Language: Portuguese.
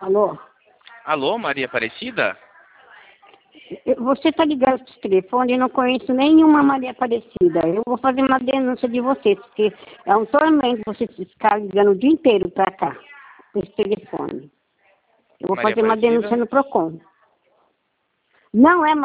Alô? Alô, Maria Aparecida? Você está ligando para esse telefone e não conheço nenhuma Maria Aparecida. Eu vou fazer uma denúncia de você, porque é um tormento você ficar ligando o dia inteiro para cá, com esse telefone. Eu vou Maria fazer uma Aparecida? denúncia no PROCON. Não é